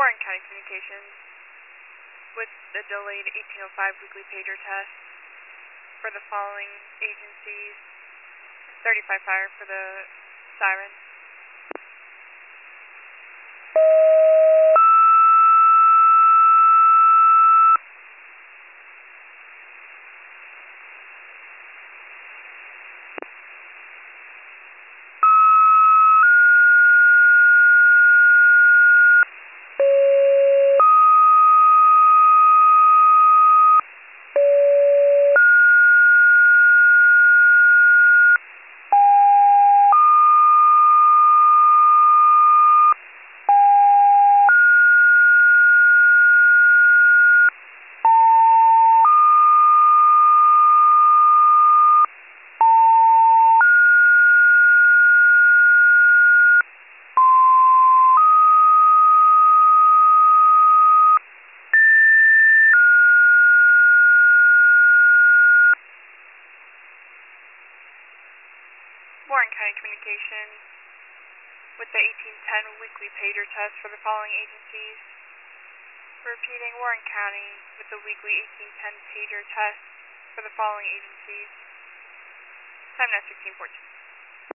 Warren County Communications with the delayed 1805 weekly pager test for the following agencies. 35 fire for the siren. Warren County Communications with the 1810 weekly pager test for the following agencies. Repeating, Warren County with the weekly 1810 pager test for the following agencies. Time now 16:14.